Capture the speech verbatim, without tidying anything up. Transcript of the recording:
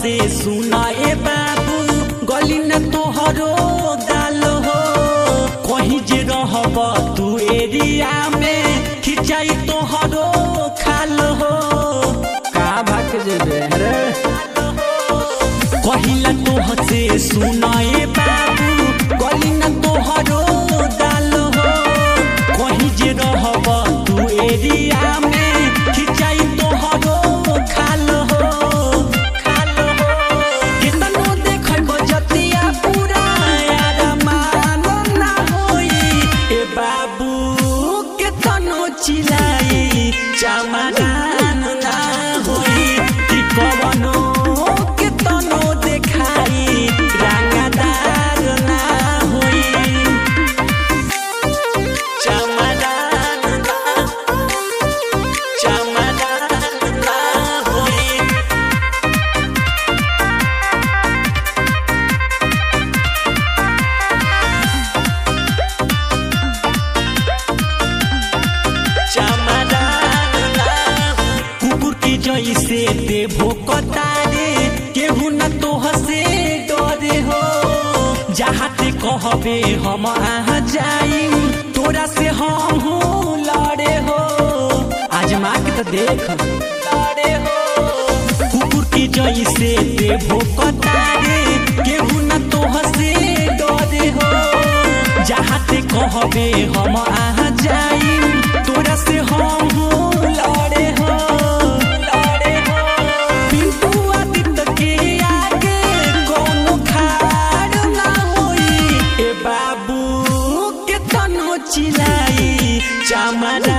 से सुना ए बाबू गली न तोहरो दाल हो कहीं जे रहब तू एरिया में खिंचाई तोहरो खाल हो का भाग जेबे रे कहिला तोह से सुना ए बाबू गली न तोहरो दाल हो कहीं जे रहब तू एरिया में खिंचाई तोहरो खाल हो खाल हो कितनो देखब जतिया पूरा यार मान ना होई ए बाबू कितनो चिल्लाई चमरान ना होई कि कवनो कितनो देखाई रंगदार ना होई चमरान ना चमरान ना होई कुकुर के जैसे देवो कतारे केहू न तोह से डरे हो जहाँ ते कहबे हम आ जाइम तोरा से हम हूँ लड़े हो आजमा के तो देख लड़े हो कुकुर के जैसे देवो कतारे केहू न तोह से डरे हो जहाँ ते कहबे हम आ जाइम तोरा से हम हूँ लड़े हो लड़े हो पिंटू आदित्य के आगे कोनो खाड़ ना होई ए बाबू के तनो चिल्लाई चमरा